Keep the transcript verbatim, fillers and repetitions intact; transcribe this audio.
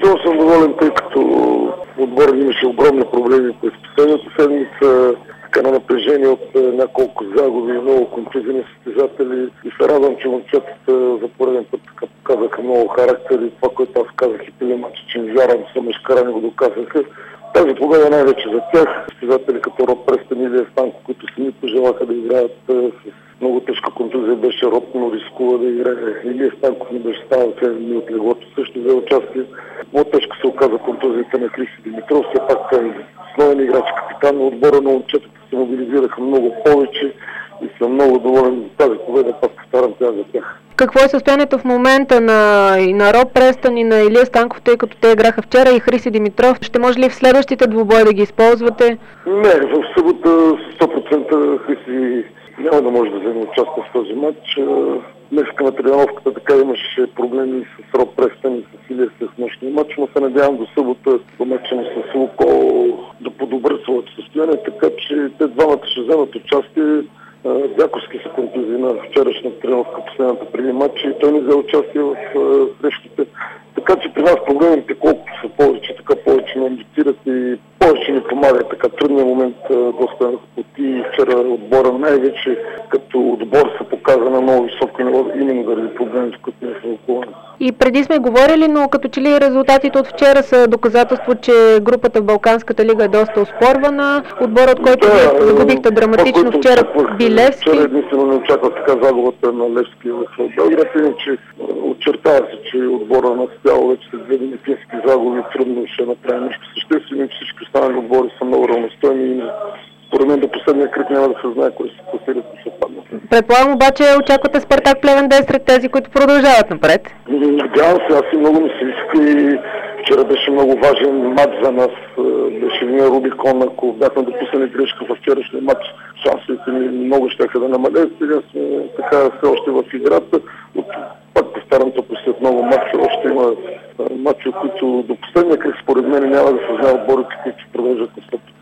Изключително съм доволен, тъй като отборът имаше огромни проблеми през последната седмица, така на напрежение от няколко загуби, много контузини състезатели и се радвам, че момчетата за пореден път така показаха много характер и това, което аз казах и преди матча, че не вярвам, са мъжкарани го доказаха. Тази победа най-вече за тях. Състезатели като Роб Престън и Илия Станков, които сами пожелаха да играят с много тежка контузия, беше Роб, но рискува да играе. Илия Станков не беше станал седем дни от леглото, също взе участие. Много тежко се оказа контузията на Христо Димитров, все пак е основен играч, капитан на отбора, на момчетата се мобилизираха много повече и съм много доволен за тази победа, пак повтарям тя за тях. Какво е състоянието в момента на, и на Роб Престън и на Илия Станков, тъй като те играха вчера, и Христо Димитров? Ще може ли в следващите двубои да ги използвате? Не, в събота сто процента Христо няма да може да вземе участие в този матч. Днеска на тренировката така имаше проблеми с Роб Престън и с Илия с нощния матч, но се надявам до събота по матча с Лукол да подобрят своето състояние, така че те двамата ще вземат участие. Дяковски са контузии на вчерашна тренировка, последната преди матча, и той не взе участие в срещите. Така че при нас проблемите колкото са повече, така повече ни амбицират и повече ни помагат. Така трудният момент доста поти вчера отбора най-вече като отбор се показа на много високо ниво, именно заради проблемите, които не са около. И преди сме говорили, но като че ли резултатите от вчера са доказателство, че групата в Балканската лига е доста оспорвана. Отборът, който да, загубихте драматично вчера, Билевски. Вчера единствено не очаквах така загубата на Левски в Белград, иначе очертава се, че отбора на цяло вече след две фински загуби трудно ще направи нещо съществено и всички останали отбори са много равностойни и според мен до последния кръг няма да се знае кой се класират и ще паднат. Предполагам обаче очаквате Спартак Плевен да е сред тези, които продължават напред. Надявам се, аз и много ми се иска и вчера беше много важен матч за нас. Беше един Рубикон, ако бяхме допуснали грешка в вчерашния матч, шансовете ни много щяха да намалеят. Сега сме така все още в играта. От, пак повтарям, то след много матча още има матчи, които до последния кръг според мен няма да се знае отборите, които продължат на стоп.